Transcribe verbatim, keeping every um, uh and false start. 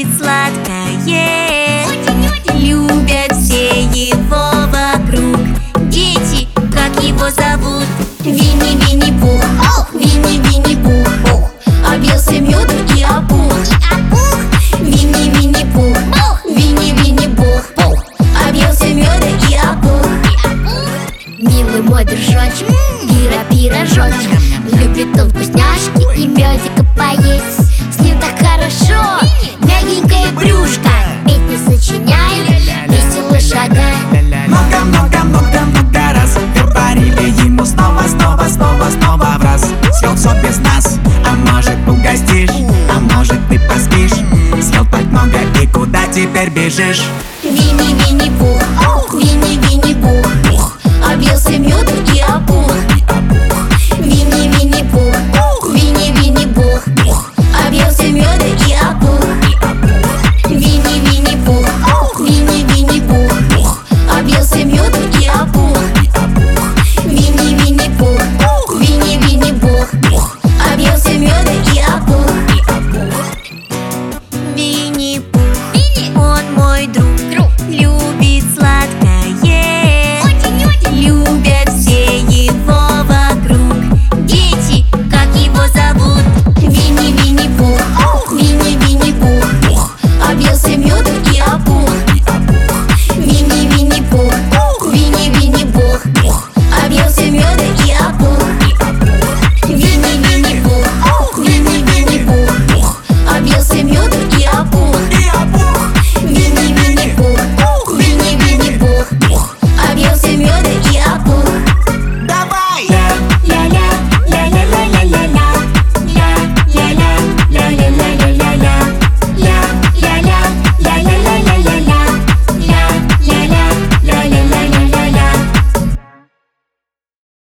любит сладкое. Любят все его вокруг. Дети, как его зовут? Винни-Винни-Пух. Винни-Винни-Пух объелся меду и опух. Винни-Винни-Пух. Винни-Винни-Пух объелся меда и опух. Милый мой дружочек, пира-пирожочек, любит он вкусняшки и медика поесть. С ним так хорошо, мягенькое брюшко, песни сочиняем, весело шагаем. Много-много-много-много раз говорили ему снова, снова, снова, снова в раз. Съел все без нас, а может угостишь, а может ты поспишь. Съел так много и куда теперь бежишь?